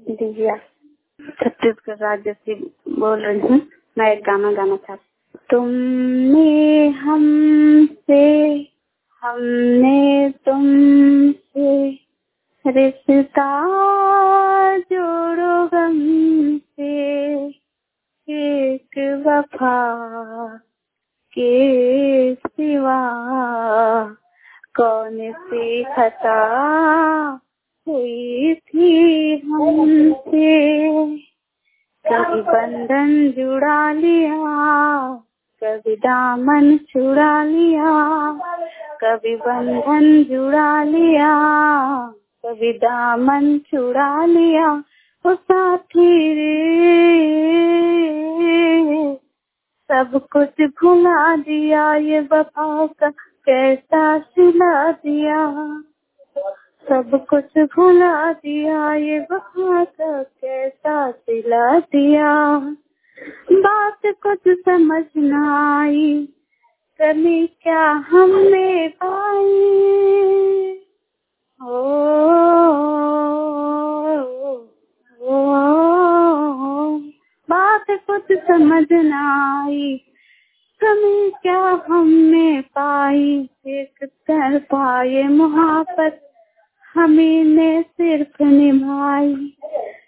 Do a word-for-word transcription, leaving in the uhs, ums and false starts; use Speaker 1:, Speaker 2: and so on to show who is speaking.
Speaker 1: दिव्या छत्तीसगढ़ राज्य से बोल रही हूँ। मैं एक गाना गाना चाहती हूँ। तुमने हमसे हमने तुमसे रिश्ता जोड़ो गम से, एक वफा के सिवा कौन सी खता हुई थी हमसे। कभी बंधन जुड़ा लिया, कभी दामन छुड़ा लिया, कभी बंधन जुड़ा लिया, कभी दामन छुड़ा लिया। ओ साथी रे सब कुछ भुला दिया, ये वफा का कैसा सिला दिया। सब कुछ भुला दिया, ये वफा का कैसा सिला दिया। बात कुछ समझ न आई, कमी क्या हमने पाई। ओ, ओ, ओ, बात कुछ समझ न आई, कमी क्या हमने पाई। एक तरफा ये मोहब्बत हमी ने सिर्फ निभाई।